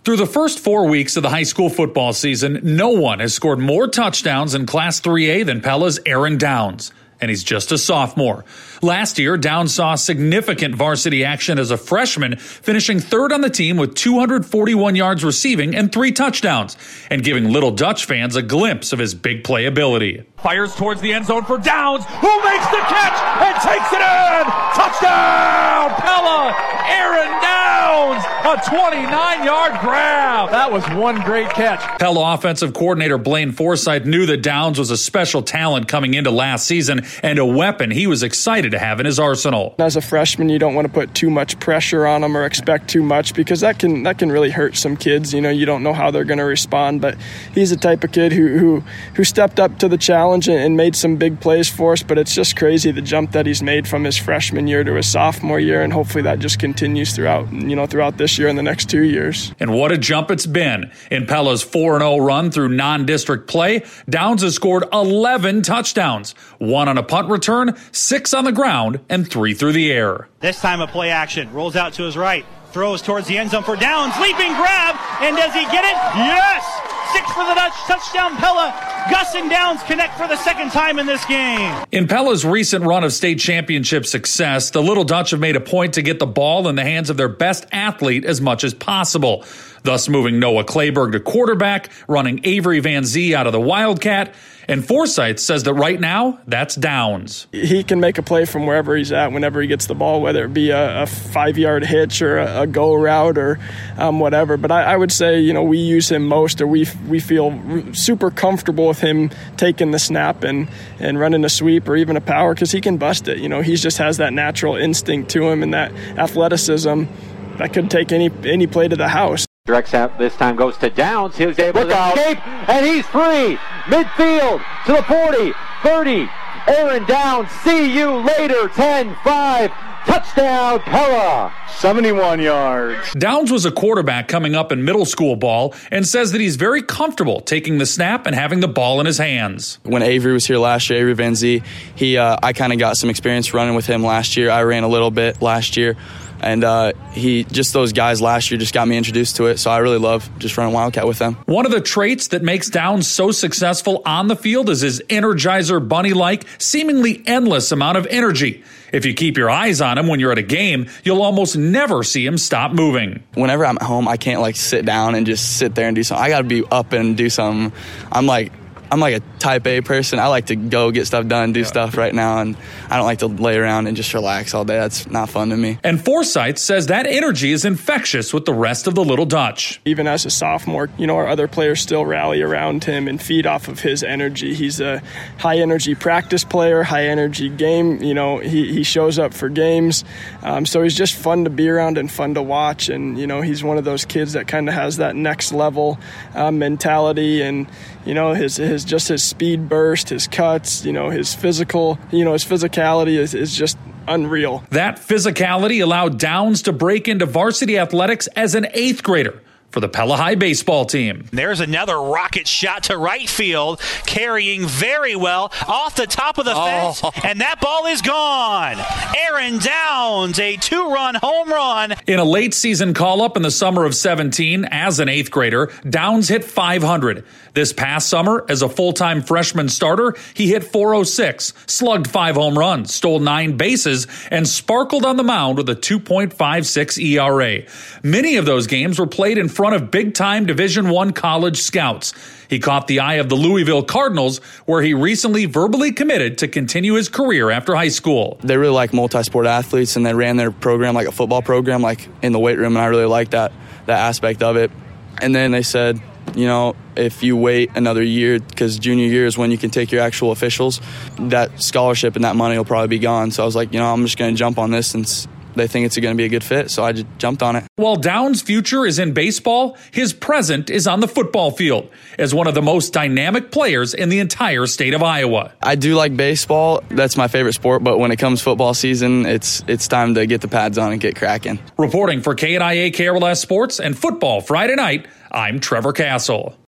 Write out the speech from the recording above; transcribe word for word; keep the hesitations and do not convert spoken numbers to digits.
Through the first four weeks of the high school football season, no one has scored more touchdowns in Class three A than Pella's Aaron Downs. And he's just a sophomore. Last year, Downs saw significant varsity action as a freshman, finishing third on the team with two hundred forty-one yards receiving and three touchdowns, and giving Little Dutch fans a glimpse of his big play ability. Fires towards the end zone for Downs, who makes the catch and takes it in! Touchdown! Pella! Aaron Downs! A twenty-nine-yard grab! That was one great catch. Pella offensive coordinator Blaine Forsythe knew that Downs was a special talent coming into last season and a weapon he was excited to have in his arsenal. As a freshman, you don't want to put too much pressure on them or expect too much, because that can that can really hurt some kids. You know, you don't know how they're going to respond, but he's the type of kid who who who stepped up to the challenge and made some big plays for us. But it's just crazy the jump that he's made from his freshman year to his sophomore year, and hopefully that just continues throughout you know throughout this year and the next two years. And what a jump it's been. In Pella's four and oh run through non-district play, Downs has scored eleven touchdowns, one on a punt return, six on the ground, and three through the air. This time a play action, rolls out to his right, throws towards the end zone for Downs, leaping grab, and does he get it? Yes! Six for the Dutch, touchdown Pella. Gus and Downs connect for the second time in this game. In Pella's recent run of state championship success, the Little Dutch have made a point to get the ball in the hands of their best athlete as much as possible, thus moving Noah Clayberg to quarterback, running Avery Van Zee out of the Wildcat. And Forsythe says that right now, that's Downs. He can make a play from wherever he's at, whenever he gets the ball, whether it be a, a five-yard hitch or a, a go route or um, whatever. But I, I would say, you know, we use him most, or we we feel super comfortable with him taking the snap and, and running a sweep or even a power, because he can bust it. You know, he just has that natural instinct to him and that athleticism that could take any any play to the house. Direct snap this time goes to Downs. He's able to escape, and he's free. Midfield to the forty, thirty. Aaron Downs, see you later. ten five. Touchdown, Pella. seventy-one yards. Downs was a quarterback coming up in middle school ball and says that he's very comfortable taking the snap and having the ball in his hands. When Avery was here last year, Avery Van Zee, he, uh, I kind of got some experience running with him last year. I ran a little bit last year. And uh, he just those guys last year just got me introduced to it, so I really love just running Wildcat with them. One of the traits that makes Downs so successful on the field is his Energizer Bunny-like, seemingly endless amount of energy. If you keep your eyes on him when you're at a game, you'll almost never see him stop moving. Whenever I'm at home, I can't like sit down and just sit there and do something. I got to be up and do something. I'm like I'm like a type A person. I like to go get stuff done, do yeah. stuff right now, and I don't like to lay around and just relax all day. That's not fun to me. And Forsythe says that energy is infectious with the rest of the Little Dutch. Even as a sophomore, you know, our other players still rally around him and feed off of his energy. He's a high-energy practice player, high-energy game. You know, he, he shows up for games. Um, so he's just fun to be around and fun to watch. And, you know, he's one of those kids that kind of has that next-level uh, mentality, and, you know, his his just his speed burst, his cuts, you know, his physical, you know, his physicality is, is just unreal. That physicality allowed Downs to break into varsity athletics as an eighth grader for the Pella High baseball team. There's another rocket shot to right field, carrying very well off the top of the oh. fence, and that ball is gone. Aaron Downs, a two-run home run. In a late season call-up in the summer of seventeen, as an eighth grader, Downs hit five hundred. This past summer, as a full-time freshman starter, he hit four oh six, slugged five home runs, stole nine bases, and sparkled on the mound with a two point five six E R A. Many of those games were played in front of big-time Division I college scouts. He caught the eye of the Louisville Cardinals, where he recently verbally committed to continue his career after high school. They really like multi-sport athletes, and they ran their program like a football program, like in the weight room, and I really liked that, that aspect of it. And then they said, you know, if you wait another year, because junior year is when you can take your actual officials, that scholarship and that money will probably be gone. So I was like, you know, I'm just going to jump on this since they think it's going to be a good fit, so I just jumped on it. While Downs' future is in baseball, his present is on the football field as one of the most dynamic players in the entire state of Iowa. I do like baseball. That's my favorite sport, but when it comes football season, it's it's time to get the pads on and get cracking. Reporting for K N I A K R L S Sports and Football Friday Night, I'm Trevor Castle.